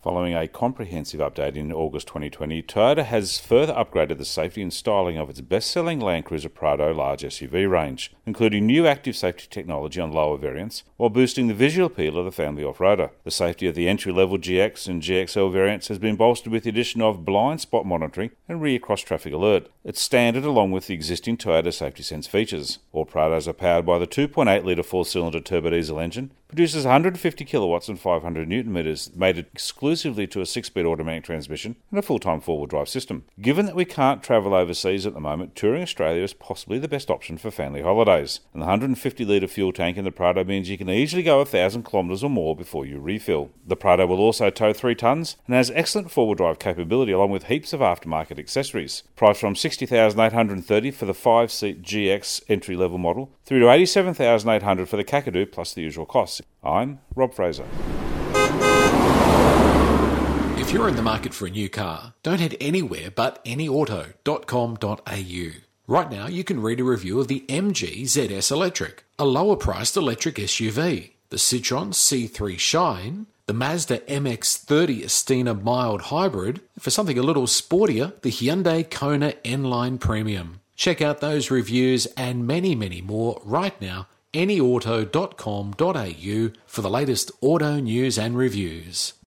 Following a comprehensive update in August 2020, Toyota has further upgraded the safety and styling of its best-selling Land Cruiser Prado large SUV range, including new active safety technology on lower variants, while boosting the visual appeal of the family off-roader. The safety of the entry-level GX and GXL variants has been bolstered with the addition of blind spot monitoring and rear cross-traffic alert. It's standard along with the existing Toyota Safety Sense features. All Prados are powered by the 2.8-litre four-cylinder turbo diesel engine, produces 150 kilowatts and 500 newton meters, mated exclusively to a 6-speed automatic transmission and a full-time four-wheel drive system. Given that we can't travel overseas at the moment, touring Australia is possibly the best option for family holidays. And the 150-litre fuel tank in the Prado means you can easily go 1,000 kilometres or more before you refill. The Prado will also tow 3 tonnes and has excellent four-wheel drive capability along with heaps of aftermarket accessories. Priced from $60,830 for the 5-seat GX entry-level model through to $87,800 for the Kakadu plus the usual costs. I'm Rob Fraser. If you're in the market for a new car, don't head anywhere but anyauto.com.au. Right now you can read a review of the MG ZS Electric, a lower priced electric SUV, the Citroen C3 Shine, the Mazda MX-30 Estina Mild Hybrid, and for something a little sportier, the Hyundai Kona N-Line Premium. Check out those reviews and many, many more right now, anyauto.com.au, for the latest auto news and reviews.